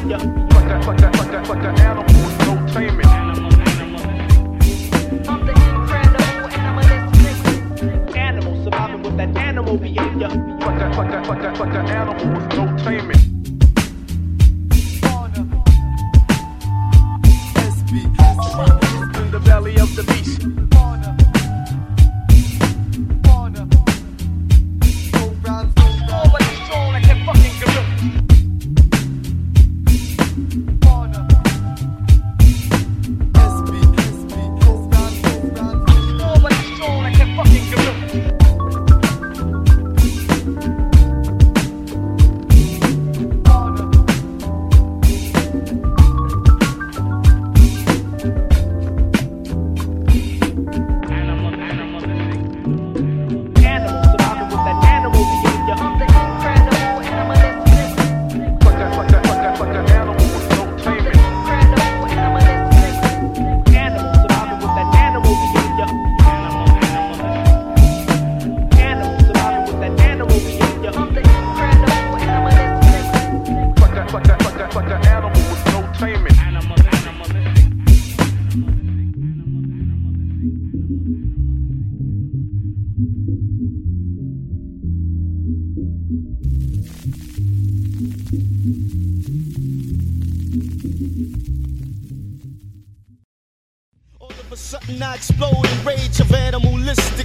behavior. But the animal with no taming. I'm the incredible animalistic. Animal surviving with that animal behavior. But the animal with no taming. In the belly of the beast. All of a sudden I explode in rage of animalistic